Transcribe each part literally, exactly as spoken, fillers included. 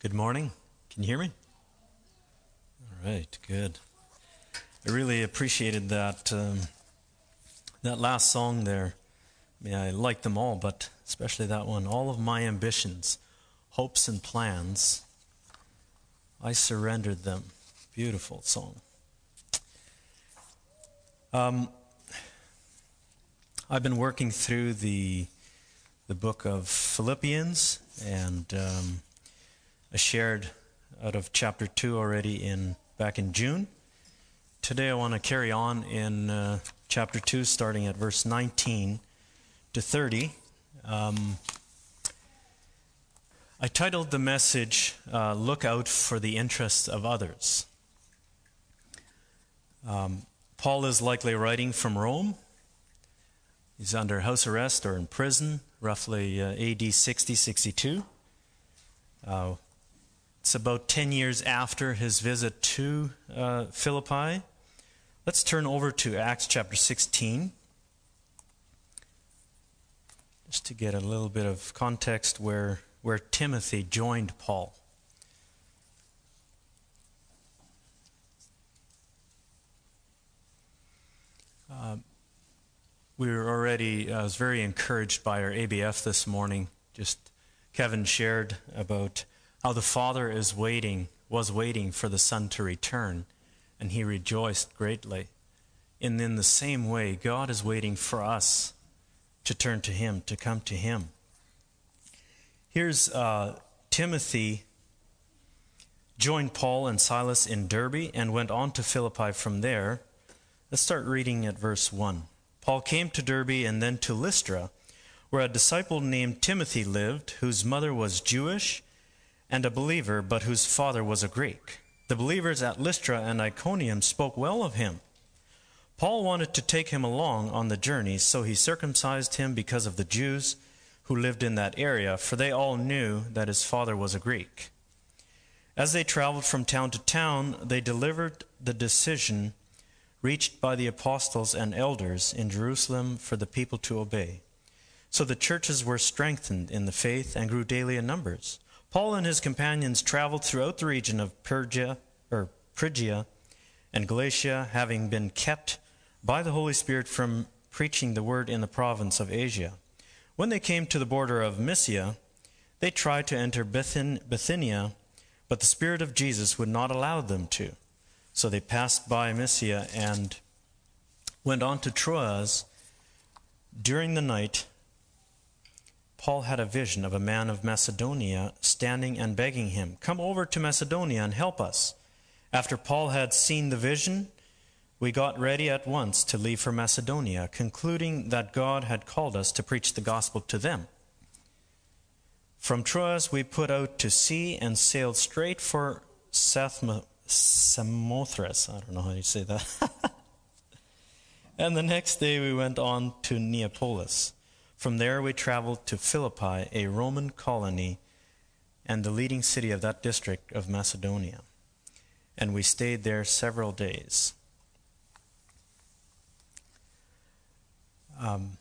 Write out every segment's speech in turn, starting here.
Good morning. Can you hear me? All right, good. I really appreciated that um, that last song there. I mean, I like them all, but especially that one. All of my ambitions, hopes, and plans, I surrendered them. Beautiful song. Um, I've been working through the the book of Philippians, and um, I shared out of chapter two already in back in June. Today I want to carry on in uh, chapter two, starting at verse nineteen to thirty. Um, I titled the message, uh, Look Out for the Interests of Others. Um, Paul is likely writing from Rome. He's under house arrest or in prison, roughly uh, A D sixty, sixty-two. Uh, it's about ten years after his visit to uh, Philippi. Let's turn over to Acts chapter sixteen, just to get a little bit of context where, where Timothy joined Paul. Uh, we were already, I was very encouraged by our A B F this morning. Just Kevin shared about how the Father is waiting, was waiting for the Son to return, and he rejoiced greatly. And in the same way, God is waiting for us to turn to Him, to come to Him. Here's uh, Timothy joined Paul and Silas in Derbe and went on to Philippi from there. Let's start reading at verse one. Paul came to Derbe and then to Lystra, where a disciple named Timothy lived, whose mother was Jewish and a believer, but whose father was a Greek. The believers at Lystra and Iconium spoke well of him. Paul wanted to take him along on the journey, so he circumcised him because of the Jews who lived in that area, for they all knew that his father was a Greek. As they traveled from town to town, they delivered the decision reached by the apostles and elders in Jerusalem for the people to obey. So the churches were strengthened in the faith and grew daily in numbers. Paul and his companions traveled throughout the region of Pergia, or Phrygia and Galatia, having been kept by the Holy Spirit from preaching the word in the province of Asia. When they came to the border of Mysia, they tried to enter Bithynia, but the Spirit of Jesus would not allow them to. So they passed by Mysia and went on to Troas. During the night, Paul had a vision of a man of Macedonia standing and begging him, "Come over to Macedonia and help us." After Paul had seen the vision, we got ready at once to leave for Macedonia, concluding that God had called us to preach the gospel to them. From Troas we put out to sea and sailed straight for Samothrace. I don't know how you say that. And the next day we went on to Neapolis. From there we traveled to Philippi, a Roman colony and the leading city of that district of Macedonia. And we stayed there several days. Um,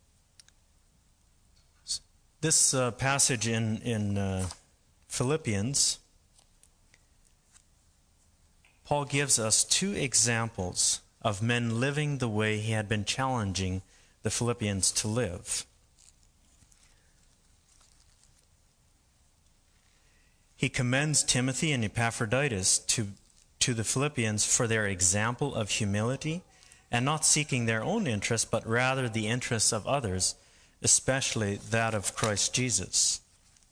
this uh, passage in, in uh, Philippians, Paul gives us two examples of men living the way he had been challenging the Philippians to live. He commends Timothy and Epaphroditus to, to the Philippians for their example of humility and not seeking their own interests, but rather the interests of others, especially that of Christ Jesus.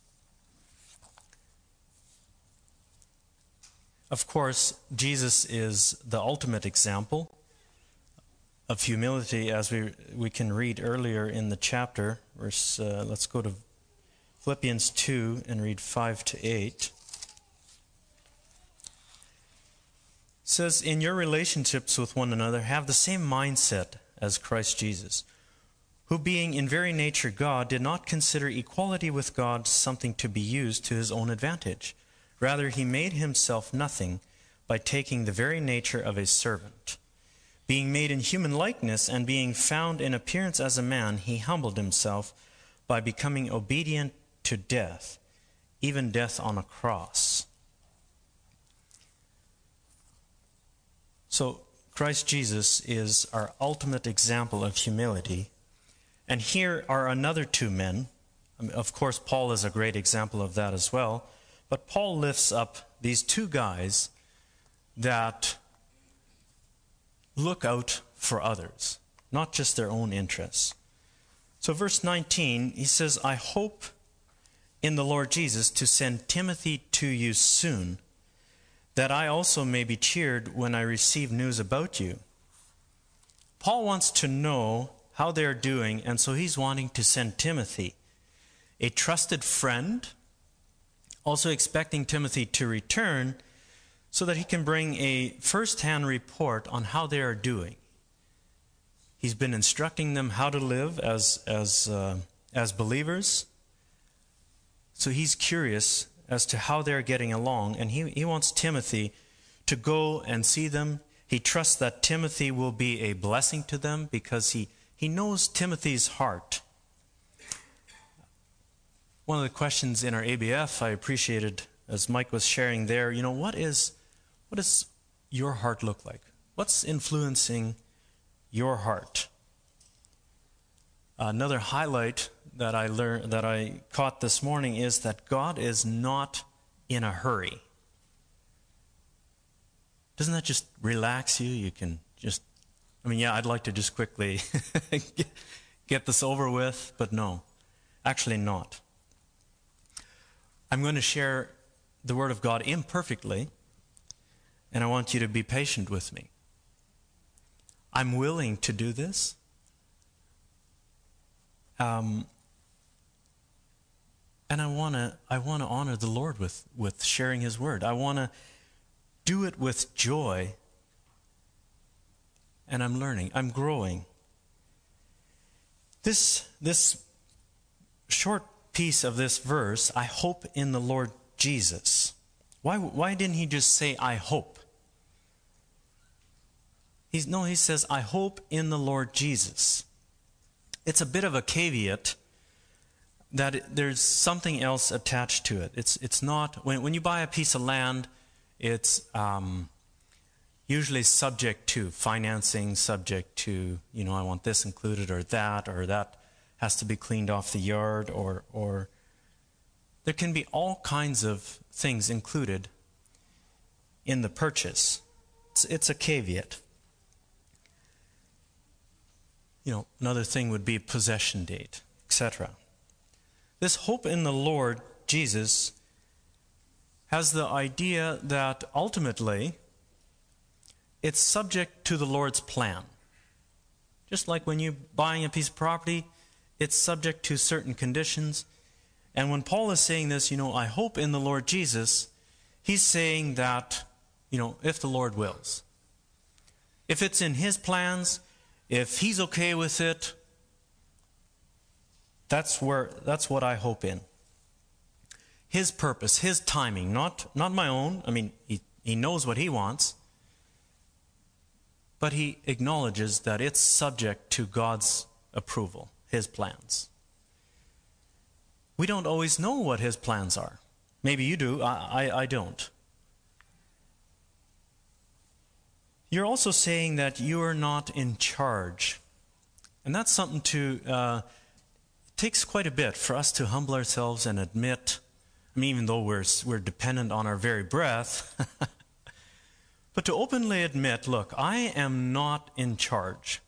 Of course, Jesus is the ultimate example of humility, as we we can read earlier in the chapter. Verse, uh, let's go to Philippians two and read five to eight. It says, "In your relationships with one another, have the same mindset as Christ Jesus, who being in very nature God, did not consider equality with God something to be used to his own advantage. Rather, he made himself nothing by taking the very nature of a servant. Being made in human likeness and being found in appearance as a man, he humbled himself by becoming obedient to death, even death on a cross. So Christ Jesus is our ultimate example of humility. And here are another two men. I mean, of course, Paul is a great example of that as well. But Paul lifts up these two guys that look out for others, not just their own interests. So verse nineteen, he says, I hope in the Lord Jesus to send Timothy to you soon, that I also may be cheered when I receive news about you. Paul wants to know how they're doing, and so he's wanting to send Timothy, a trusted friend, also expecting Timothy to return so that he can bring a first-hand report on how they are doing. He's been instructing them how to live as, as, uh, as believers. So he's curious as to how they're getting along, and he, he wants Timothy to go and see them. He trusts that Timothy will be a blessing to them because he, he knows Timothy's heart. One of the questions in our A B F I appreciated as Mike was sharing there, you know, what is what does your heart look like? What's influencing your heart? Another highlight that I learned, that I caught this morning is that God is not in a hurry. Doesn't that just relax you? You can just, I mean, yeah, I'd like to just quickly get this over with, but no, actually not. I'm going to share the Word of God imperfectly, and I want you to be patient with me. I'm willing to do this. Um, and I want to I want to honor the Lord with, with sharing His Word. I want to do it with joy. And I'm learning. I'm growing. This, this short piece of this verse, I hope in the Lord Jesus. Why, why didn't he just say, I hope? He's, no, he says, I hope in the Lord Jesus. It's a bit of a caveat that it, there's something else attached to it. It's, it's not, when, when you buy a piece of land, it's um, usually subject to financing, subject to, you know, I want this included or that, or that has to be cleaned off the yard, or or there can be all kinds of things included in the purchase. It's, it's a caveat. You know, another thing would be possession date, et cetera. This hope in the Lord Jesus has the idea that ultimately it's subject to the Lord's plan. Just like when you're buying a piece of property, it's subject to certain conditions. And when Paul is saying this, you know, I hope in the Lord Jesus, he's saying that, you know, if the Lord wills. If it's in his plans, if he's okay with it, that's where that's what I hope in. His purpose, his timing, not not my own. I mean, he, he knows what he wants. But he acknowledges that it's subject to God's approval, his plans. We don't always know what his plans are. Maybe you do, I, I, I don't. You're also saying that you are not in charge. And that's something to, uh, it takes quite a bit for us to humble ourselves and admit, I mean, even though we're, we're dependent on our very breath, but to openly admit, look, I am not in charge.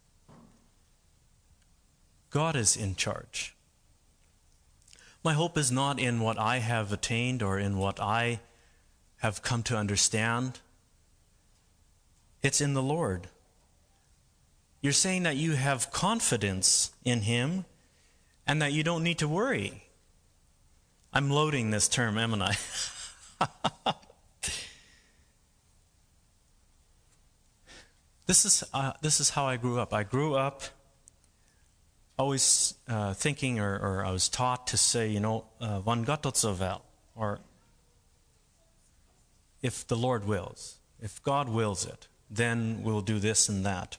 God is in charge. My hope is not in what I have attained or in what I have come to understand. It's in the Lord. You're saying that you have confidence in Him and that you don't need to worry. I'm loading this term, am I? This is uh, this is how I grew up. I grew up always uh, thinking, or, or I was taught to say, you know, uh, "Van God tot zo wel," or if the Lord wills, if God wills it, then we'll do this and that.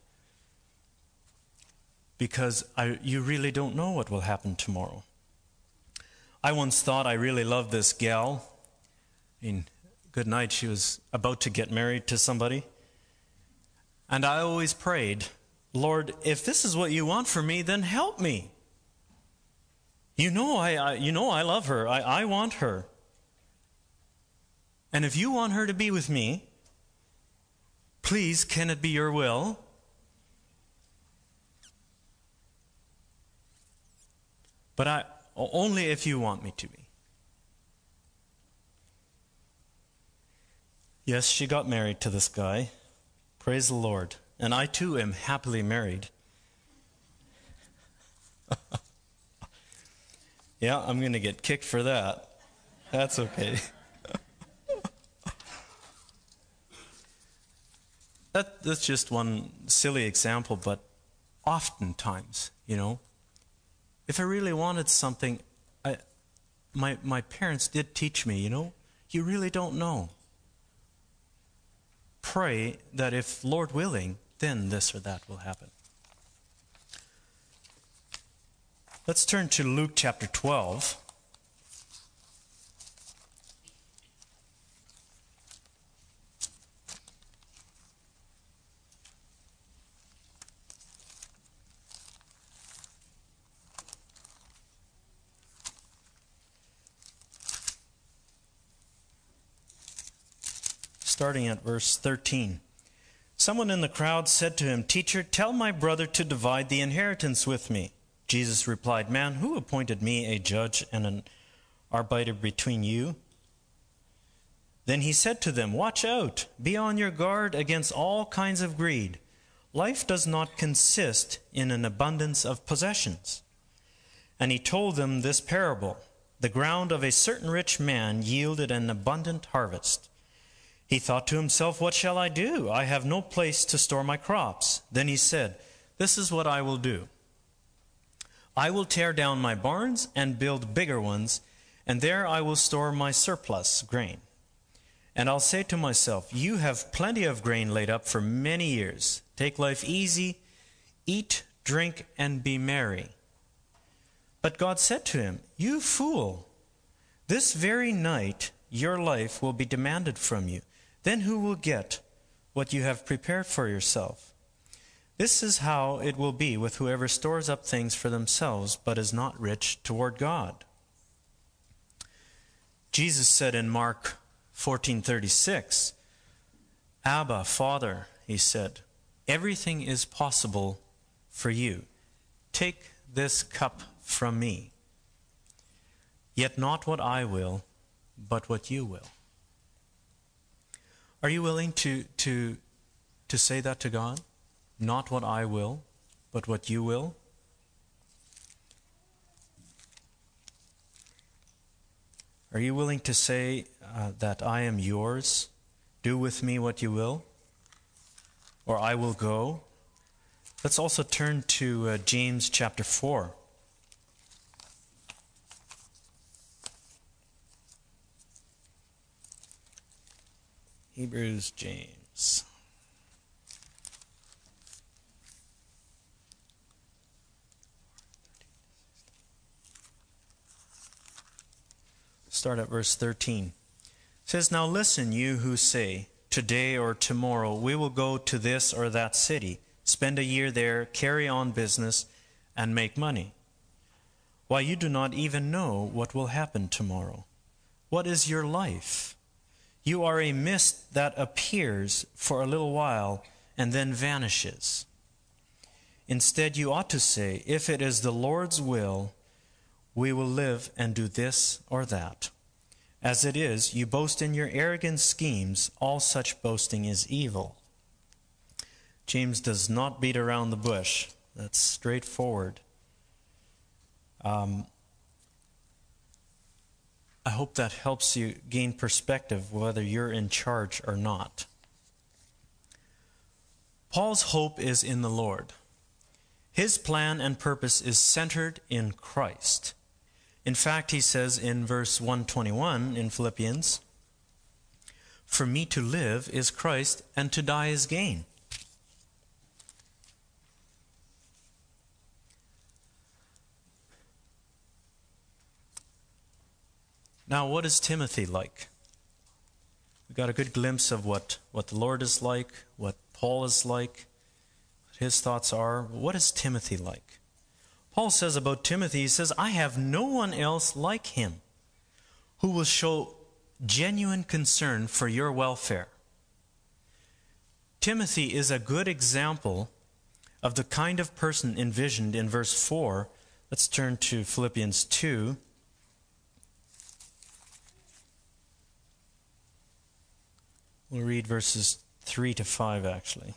Because I, you really don't know what will happen tomorrow. I once thought I really loved this gal. I mean, good night, she was about to get married to somebody. And I always prayed, Lord, if this is what you want for me, then help me. You know I, I you know I love her. I, I want her. And if you want her to be with me, please, can it be your will? But I only if you want me to be. Yes, she got married to this guy. Praise the Lord. And I too am happily married. Yeah, I'm going to get kicked for that. That's okay. that, that's just one silly example, but oftentimes, you know, if I really wanted something, I, my my parents did teach me, you know, you really don't know. Pray that if Lord willing, then this or that will happen. Let's turn to Luke chapter twelve. Starting at verse thirteen. Someone in the crowd said to him, "Teacher, tell my brother to divide the inheritance with me." Jesus replied, "Man, who appointed me a judge and an arbiter between you?" Then he said to them, "Watch out, be on your guard against all kinds of greed. Life does not consist in an abundance of possessions." And he told them this parable. The ground of a certain rich man yielded an abundant harvest. He thought to himself, "What shall I do? I have no place to store my crops." Then he said, "This is what I will do. I will tear down my barns and build bigger ones, and there I will store my surplus grain. And I'll say to myself, you have plenty of grain laid up for many years. Take life easy, eat, drink, and be merry." But God said to him, "You fool, this very night your life will be demanded from you. Then who will get what you have prepared for yourself? This is how it will be with whoever stores up things for themselves, but is not rich toward God." Jesus said in Mark fourteen thirty-six, "Abba, Father," he said, "everything is possible for you. Take this cup from me. Yet not what I will, but what you will." Are you willing to, to, to say that to God? Not what I will, but what you will? Are you willing to say uh, that I am yours? Do with me what you will? Or I will go? Let's also turn to uh, James chapter four. Hebrews, James. Start at verse thirteen. It says, "Now listen, you who say, today or tomorrow we will go to this or that city, spend a year there, carry on business, and make money. Why, you do not even know what will happen tomorrow. What is your life? You are a mist that appears for a little while and then vanishes. Instead, you ought to say, if it is the Lord's will, we will live and do this or that. As it is, you boast in your arrogant schemes. All such boasting is evil." James does not beat around the bush. That's straightforward. Um, I hope that helps you gain perspective whether you're in charge or not. Paul's hope is in the Lord. His plan and purpose is centered in Christ. In fact, he says in verse one twenty-one in Philippians, "For me to live is Christ, and to die is gain." Now, what is Timothy like? We got a good glimpse of what, what the Lord is like, what Paul is like, what his thoughts are. What is Timothy like? Paul says about Timothy, he says, I have no one else like him who will show genuine concern for your welfare. Timothy is a good example of the kind of person envisioned in verse four. Let's turn to Philippians two. We'll read verses three to five, actually.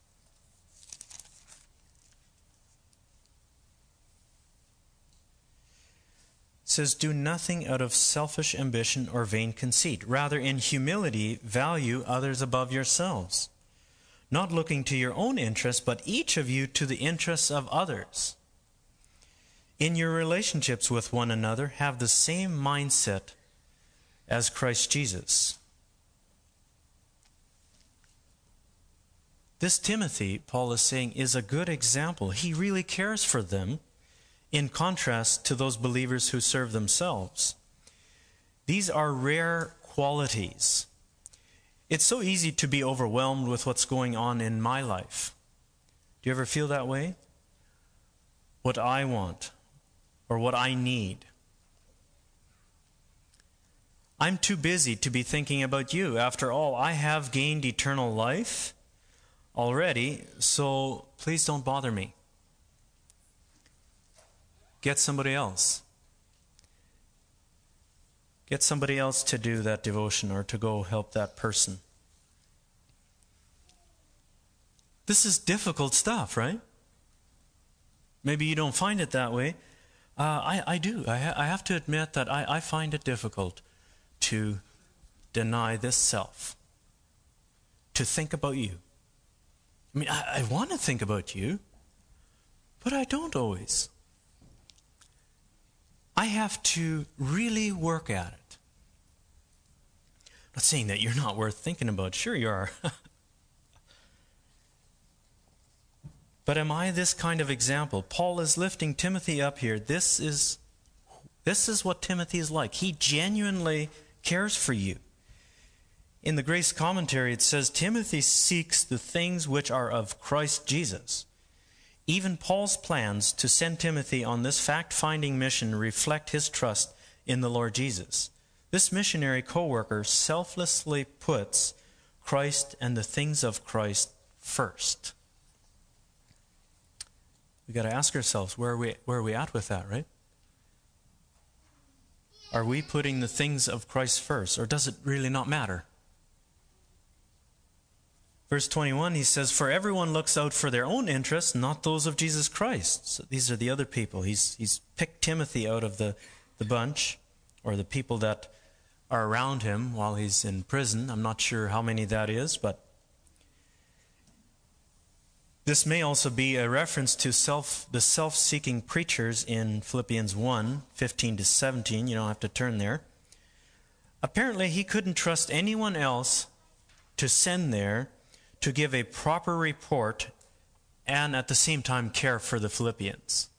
It says, do nothing out of selfish ambition or vain conceit. Rather, in humility, value others above yourselves, not looking to your own interests, but each of you to the interests of others. In your relationships with one another, have the same mindset as Christ Jesus. This Timothy, Paul is saying, is a good example. He really cares for them, in contrast to those believers who serve themselves. These are rare qualities. It's so easy to be overwhelmed with what's going on in my life. Do you ever feel that way? What I want or what I need. I'm too busy to be thinking about you. After all, I have gained eternal life already, so please don't bother me. Get somebody else. Get somebody else to do that devotion or to go help that person. This is difficult stuff, right? Maybe you don't find it that way. Uh, I, I do. I, ha- I have to admit that I, I find it difficult to deny this self, to think about you. I mean, I, I want to think about you, but I don't always. I have to really work at it. I'm not saying that you're not worth thinking about. Sure you are. But am I this kind of example? Paul is lifting Timothy up here. This is, this is what Timothy is like. He genuinely cares for you. In the Grace Commentary it says, Timothy seeks the things which are of Christ Jesus. Even Paul's plans to send Timothy on this fact-finding mission reflect his trust in the Lord Jesus. This missionary co-worker selflessly puts Christ and the things of Christ first. We've got to ask ourselves, where are we, where are we at with that, right? Are we putting the things of Christ first, or does it really not matter? Verse twenty-one, he says, for everyone looks out for their own interests, not those of Jesus Christ. So these are the other people. He's, he's picked Timothy out of the, the bunch, or the people that are around him while he's in prison. I'm not sure how many that is, but this may also be a reference to self, the self-seeking preachers in Philippians one, fifteen to seventeen. You don't have to turn there. Apparently, he couldn't trust anyone else to send there to give a proper report and at the same time care for the Philippians.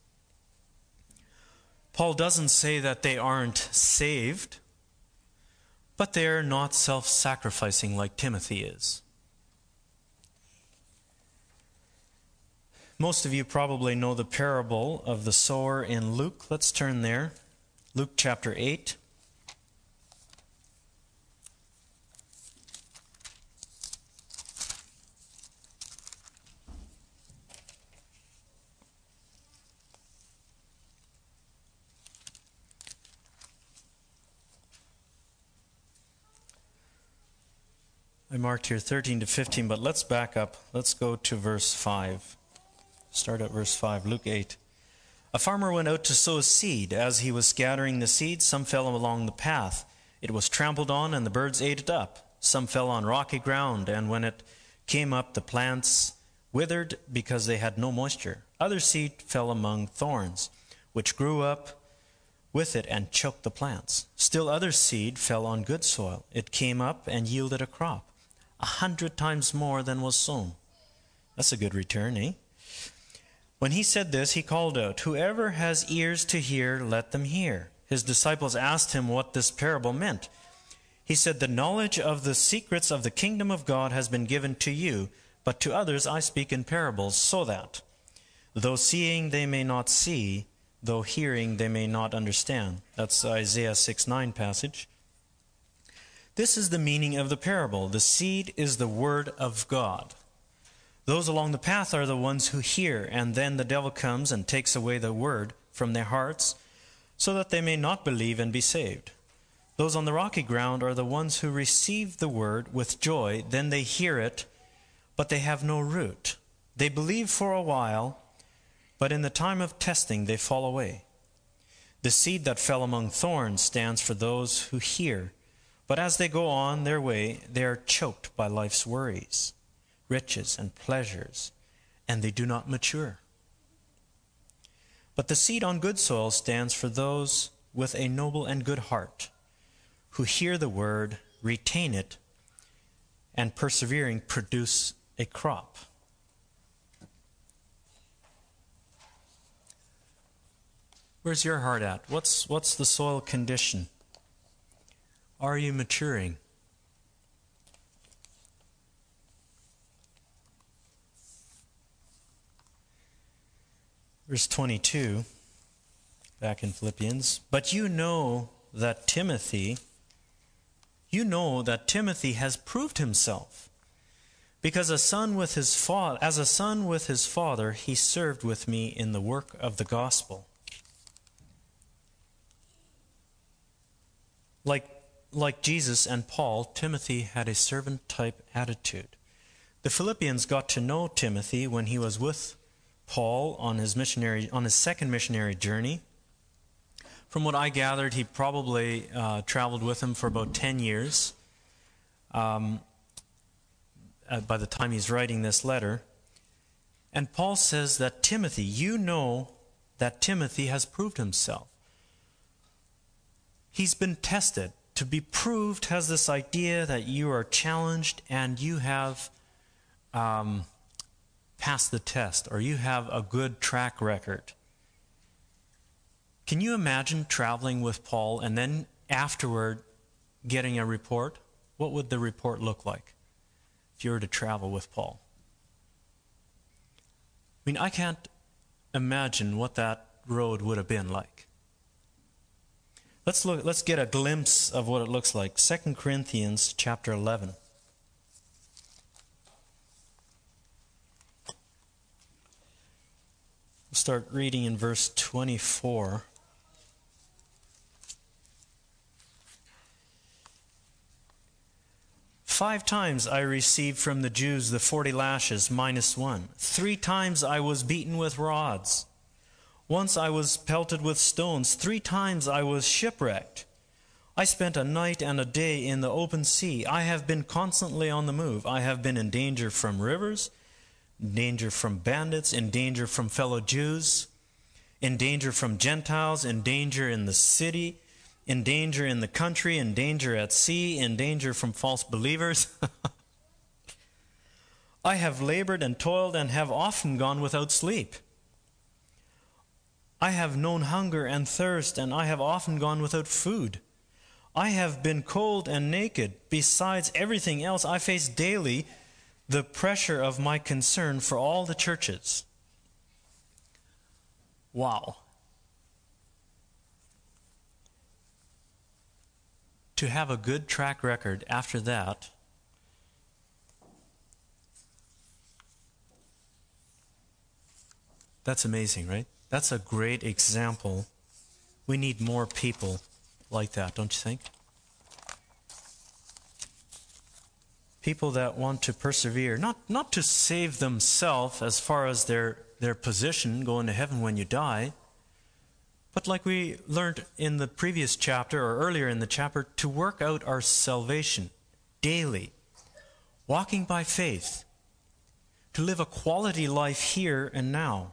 Paul doesn't say that they aren't saved, but they're not self-sacrificing like Timothy is. Most of you probably know the parable of the sower in Luke. Let's turn there. Luke chapter eight. I marked here thirteen to fifteen, but let's back up. Let's go to verse five. Start at verse five, Luke eight. A farmer went out to sow seed. As he was scattering the seed, some fell along the path. It was trampled on, and the birds ate it up. Some fell on rocky ground, and when it came up, the plants withered because they had no moisture. Other seed fell among thorns, which grew up with it and choked the plants. Still other seed fell on good soil. It came up and yielded a crop, a hundred times more than was sown. That's a good return, eh? When he said this, he called out, whoever has ears to hear, let them hear. his disciples asked him what this parable meant. He said, "The knowledge of the secrets of the kingdom of God has been given to you, but to others I speak in parables, so that, though seeing they may not see, though hearing they may not understand." That's Isaiah six nine passage. This is the meaning of the parable. The seed is the word of God. Those along the path are the ones who hear, and then the devil comes and takes away the word from their hearts, so that they may not believe and be saved. Those on the rocky ground are the ones who receive the word with joy. Then they hear it, but they have no root. They believe for a while, but in the time of testing they fall away. The seed that fell among thorns stands for those who hear, but as they go on their way, they are choked by life's worries, riches, and pleasures, and they do not mature. But the seed on good soil stands for those with a noble and good heart, who hear the word, retain it, and persevering produce a crop. Where's your heart at? What's, what's the soil condition? Are you maturing? Verse twenty-two, back in Philippians. "But you know that Timothy, you know that Timothy has proved himself, because a son with his father, as a son with his father, he served with me in the work of the gospel." Like, like Jesus and Paul, Timothy had a servant-type attitude. The Philippians got to know Timothy when he was with Paul on his missionary, on his second missionary journey. From what I gathered, he probably uh, traveled with him for about ten years um, uh, by the time he's writing this letter. And Paul says that Timothy, you know that Timothy has proved himself. He's been tested. To be proved has this idea that you are challenged and you have um, passed the test, or you have a good track record. Can you imagine traveling with Paul and then afterward getting a report? What would the report look like if you were to travel with Paul? I mean, I can't imagine what that road would have been like. Let's look. Let's get a glimpse of what it looks like. Second Corinthians chapter eleven. We'll start reading in verse twenty-four. "Five times I received from the Jews the forty lashes minus one. Three times I was beaten with rods. Once I was pelted with stones. Three times I was shipwrecked. I spent a night and a day in the open sea. I have been constantly on the move. I have been in danger from rivers, in danger from bandits, in danger from fellow Jews, in danger from Gentiles, in danger in the city, in danger in the country, in danger at sea, in danger from false believers. I have labored and toiled and have often gone without sleep. I have known hunger and thirst, and I have often gone without food. I have been cold and naked. Besides everything else, I face daily the pressure of my concern for all the churches." Wow. To have a good track record after that, that's amazing, right? That's a great example. We need more people like that, don't you think? People that want to persevere, not, not to save themselves as far as their, their position, going to heaven when you die, but like we learned in the previous chapter, or earlier in the chapter, to work out our salvation daily, walking by faith, to live a quality life here and now.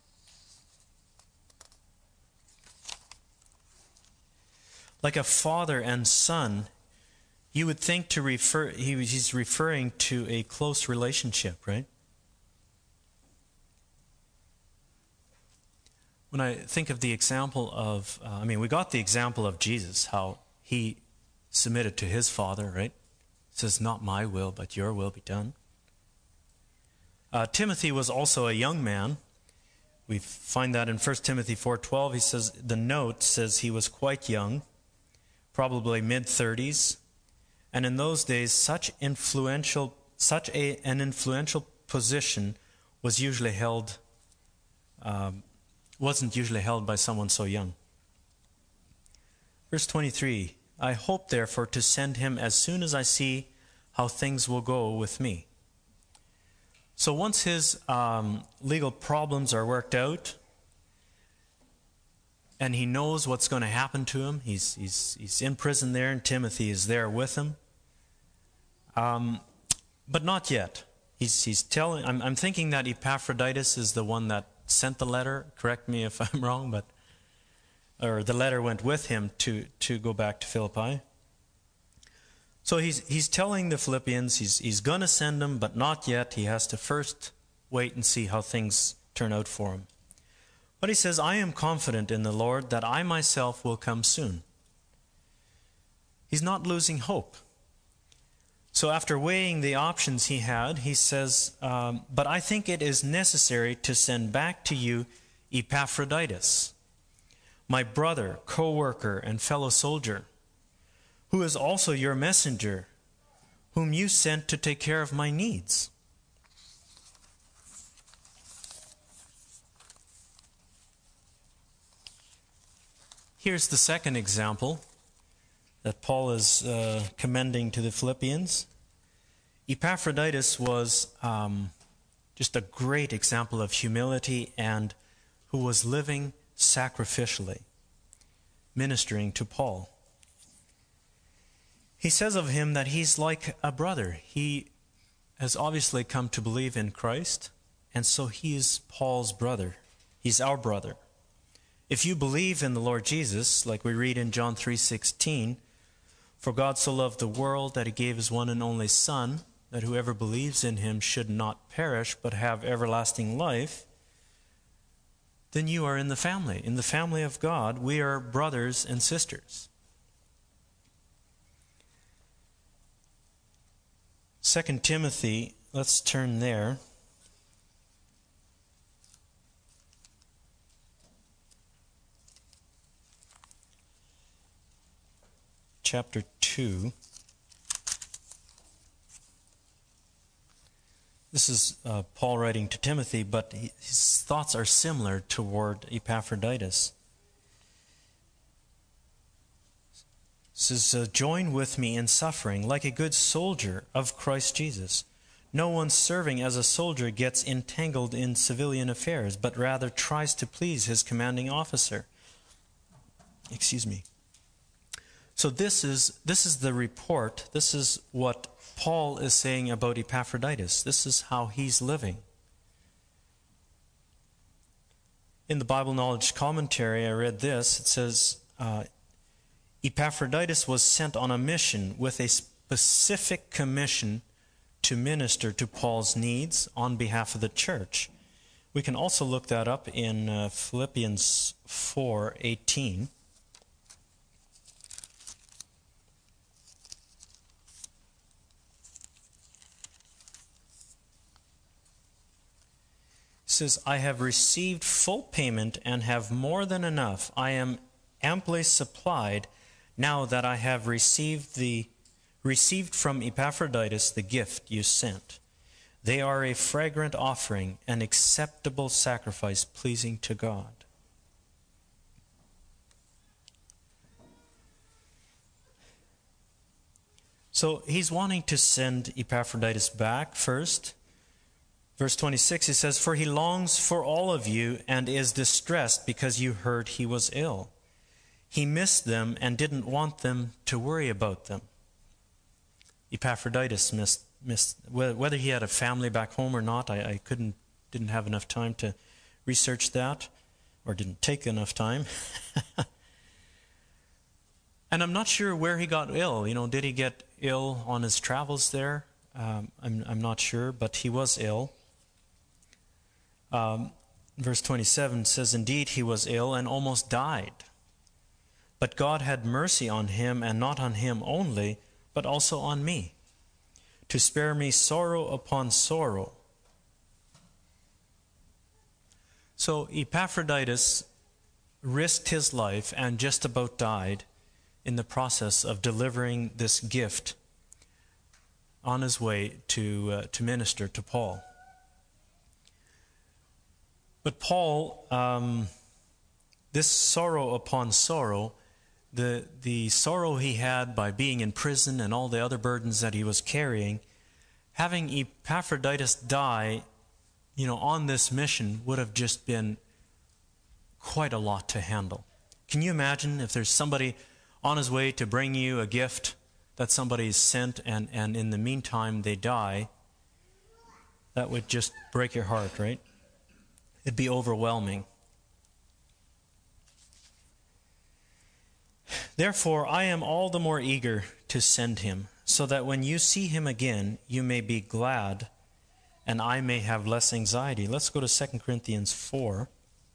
Like a father and son, you would think to refer, he, he's referring to a close relationship, right? when I think of the example of, uh, I mean, we got the example of Jesus, how he submitted to his Father, right? It says, not my will, but your will be done. Uh, Timothy was also a young man. We find that in First Timothy four twelve. He says, the note says he was quite young, probably mid-thirties. And in those days, such influential, such a, an influential position was usually held, um, wasn't usually held by someone so young. Verse twenty-three, I hope therefore to send him as soon as I see how things will go with me. So once his um, legal problems are worked out, and he knows what's going to happen to him, he's, he's, he's in prison there, and Timothy is there with him. Um, but not yet. He's, he's telling, I'm, I'm thinking that Epaphroditus is the one that sent the letter. Correct me if I'm wrong, but, or the letter went with him to, to go back to Philippi. So he's he's telling the Philippians he's he's going to send them, but not yet. He has to first wait and see how things turn out for him. But he says, I am confident in the Lord that I myself will come soon. He's not losing hope. So after weighing the options he had, he says, um, but I think it is necessary to send back to you Epaphroditus, my brother, co-worker, and fellow soldier, who is also your messenger, whom you sent to take care of my needs. Here's the second example that Paul is uh, commending to the Philippians. Epaphroditus was um, just a great example of humility and who was living sacrificially, ministering to Paul. He says of him that he's like a brother. He has obviously come to believe in Christ, and so he is Paul's brother. He's our brother. If you believe in the Lord Jesus, like we read in John three sixteen, for God so loved the world that he gave his one and only Son, that whoever believes in him should not perish but have everlasting life, then you are in the family. In the family of God, we are brothers and sisters. Second Timothy, let's turn there. Chapter two. This is uh, Paul writing to Timothy, but he, his thoughts are similar toward Epaphroditus. It says, uh, join with me in suffering like a good soldier of Christ Jesus. No one serving as a soldier gets entangled in civilian affairs, but rather tries to please his commanding officer. Excuse me. So this is this is the report. This is what Paul is saying about Epaphroditus. This is how he's living. In the Bible Knowledge Commentary, I read this. It says, uh, Epaphroditus was sent on a mission with a specific commission to minister to Paul's needs on behalf of the church. We can also look that up in uh, Philippians four eighteen. It says, I have received full payment and have more than enough. I am amply supplied now that I have received the received from Epaphroditus the gift you sent. They are a fragrant offering, an acceptable sacrifice pleasing to God. So he's wanting to send Epaphroditus back first. Verse twenty-six, he says, for he longs for all of you and is distressed because you heard he was ill. He missed them and didn't want them to worry about them. Epaphroditus missed, missed whether he had a family back home or not, I, I couldn't, didn't have enough time to research that, or didn't take enough time. And I'm not sure where he got ill. You know, did he get ill on his travels there? Um, I'm, I'm not sure, but he was ill. Um, verse twenty-seven says, "Indeed, he was ill and almost died. But God had mercy on him, and not on him only, but also on me, to spare me sorrow upon sorrow." So Epaphroditus risked his life and just about died in the process of delivering this gift on his way to, uh, to minister to Paul. But Paul, um, this sorrow upon sorrow, the, the sorrow he had by being in prison and all the other burdens that he was carrying, having Epaphroditus die, you know, on this mission would have just been quite a lot to handle. Can you imagine if there's somebody on his way to bring you a gift that somebody's sent, and, and in the meantime they die? That would just break your heart, right? It'd be overwhelming. "Therefore, I am all the more eager to send him, so that when you see him again, you may be glad, and I may have less anxiety." Let's go to Second Corinthians four.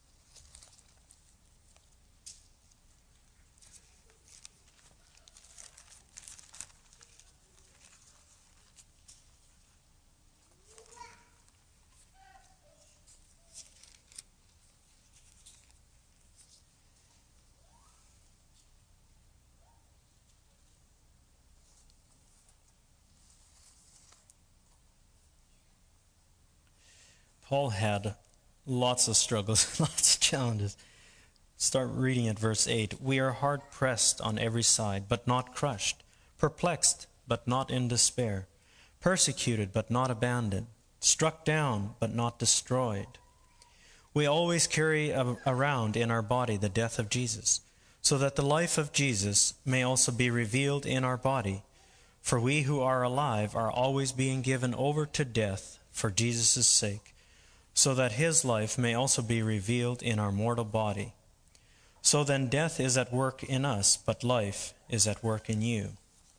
Paul had lots of struggles, lots of challenges. Start reading at verse eight. "We are hard pressed on every side, but not crushed, perplexed, but not in despair, persecuted, but not abandoned, struck down, but not destroyed. We always carry around in our body the death of Jesus, so that the life of Jesus may also be revealed in our body. For we who are alive are always being given over to death for Jesus' sake, so that his life may also be revealed in our mortal body. So then death is at work in us, but life is at work in you."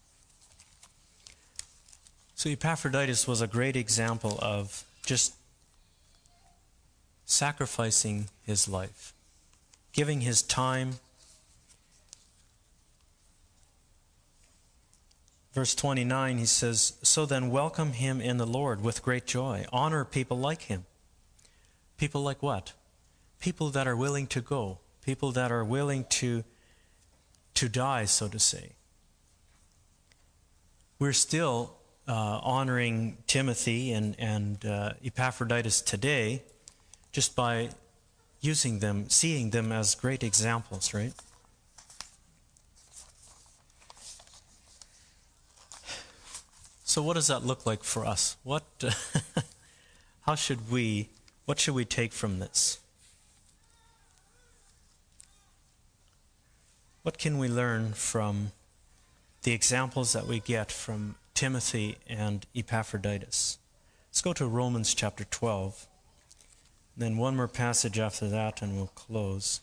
So Epaphroditus was a great example of just sacrificing his life, giving his time. Verse twenty-nine, he says, "So then welcome him in the Lord with great joy. Honor people like him." People like what? People that are willing to go. People that are willing to, to die, so to say. We're still uh, honoring Timothy and, and uh, Epaphroditus today just by using them, seeing them as great examples, right? So what does that look like for us? What, uh, how should we, what should we take from this? What can we learn from the examples that we get from Timothy and Epaphroditus? Let's go to Romans chapter twelve. Then one more passage after that and we'll close.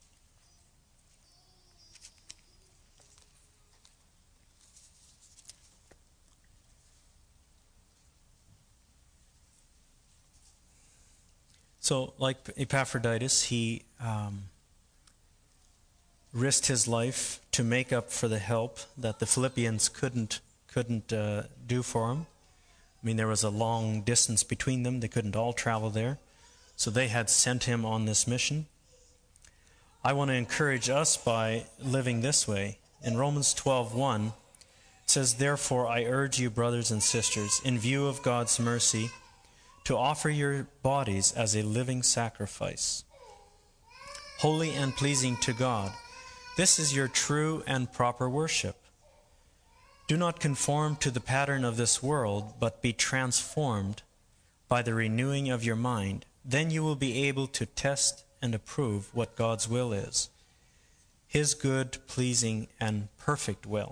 So, like Epaphroditus, he um, risked his life to make up for the help that the Philippians couldn't couldn't uh, do for him. I mean, there was a long distance between them; they couldn't all travel there, so they had sent him on this mission. I want to encourage us by living this way. In Romans twelve one, it says, "Therefore I urge you, brothers and sisters, in view of God's mercy, to offer your bodies as a living sacrifice, holy and pleasing to God. This is your true and proper worship. Do not conform to the pattern of this world, but be transformed by the renewing of your mind. Then you will be able to test and approve what God's will is, his good, pleasing, and perfect will."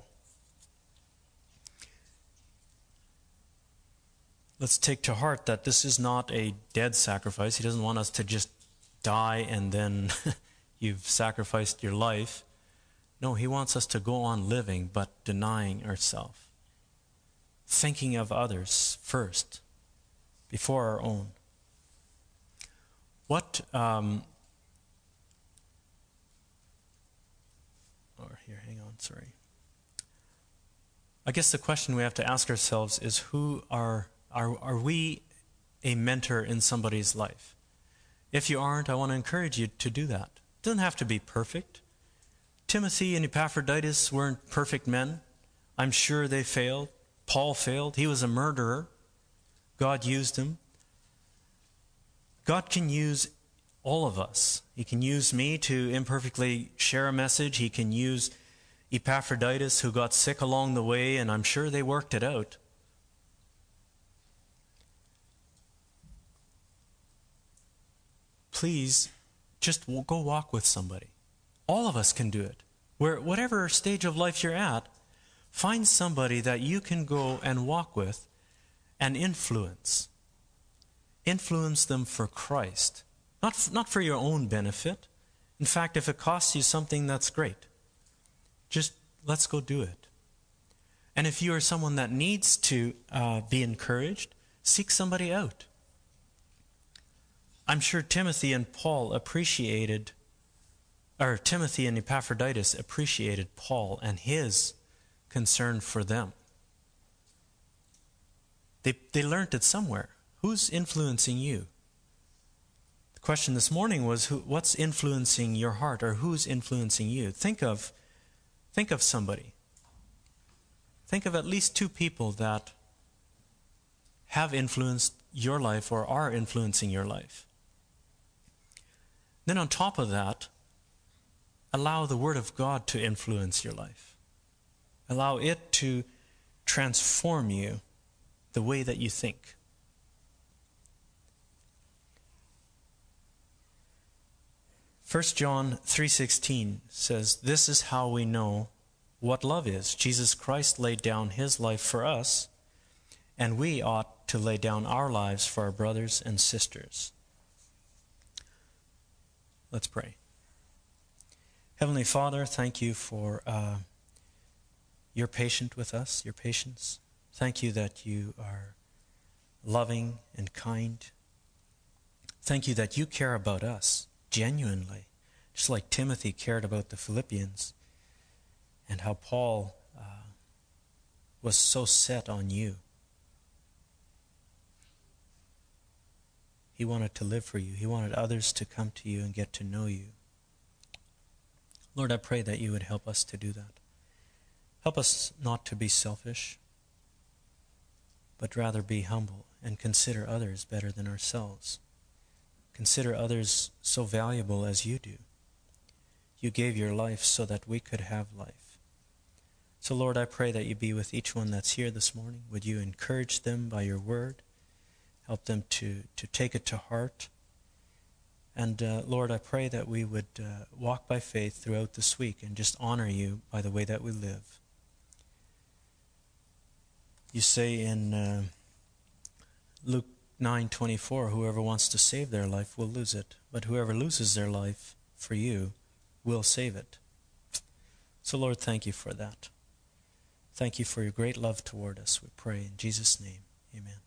Let's take to heart that this is not a dead sacrifice. He doesn't want us to just die and then you've sacrificed your life. No, he wants us to go on living, but denying ourselves, thinking of others first, before our own. What, um, or here, hang on, sorry. I guess the question we have to ask ourselves is, who are, are, are we a mentor in somebody's life? If you aren't, I want to encourage you to do that. It doesn't have to be perfect. Timothy and Epaphroditus weren't perfect men. I'm sure they failed. Paul failed. He was a murderer. God used him. God can use all of us. He can use me to imperfectly share a message. He can use Epaphroditus, who got sick along the way, and I'm sure they worked it out. Please, just go walk with somebody. All of us can do it. Where, whatever stage of life you're at, find somebody that you can go and walk with and influence. Influence them for Christ. Not, not for your own benefit. In fact, if it costs you something, that's great. Just let's go do it. And if you are someone that needs to uh, be encouraged, seek somebody out. I'm sure Timothy and Paul appreciated, or Timothy and Epaphroditus appreciated Paul and his concern for them. They, they learned it somewhere. Who's influencing you? The question this morning was, who, what's influencing your heart, or who's influencing you? Think of, think of somebody. Think of at least two people that have influenced your life or are influencing your life. Then on top of that, allow the Word of God to influence your life. Allow it to transform you the way that you think. First John three sixteen says, "This is how we know what love is. Jesus Christ laid down his life for us, and we ought to lay down our lives for our brothers and sisters." Let's pray. Heavenly Father, thank you for uh, your patience with us, your patience. Thank you that you are loving and kind. Thank you that you care about us genuinely, just like Timothy cared about the Philippians, and how Paul uh, was so set on you. He wanted to live for you. He wanted others to come to you and get to know you. Lord, I pray that you would help us to do that. Help us not to be selfish, but rather be humble and consider others better than ourselves. Consider others so valuable as you do. You gave your life so that we could have life. So Lord, I pray that you be with each one that's here this morning. Would you encourage them by your word? Help them to, to take it to heart. And uh, Lord, I pray that we would uh, walk by faith throughout this week and just honor you by the way that we live. You say in uh, Luke nine twenty-four, whoever wants to save their life will lose it, but whoever loses their life for you will save it. So Lord, thank you for that. Thank you for your great love toward us, we pray in Jesus' name. Amen.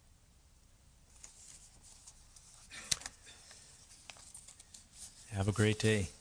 Have a great day.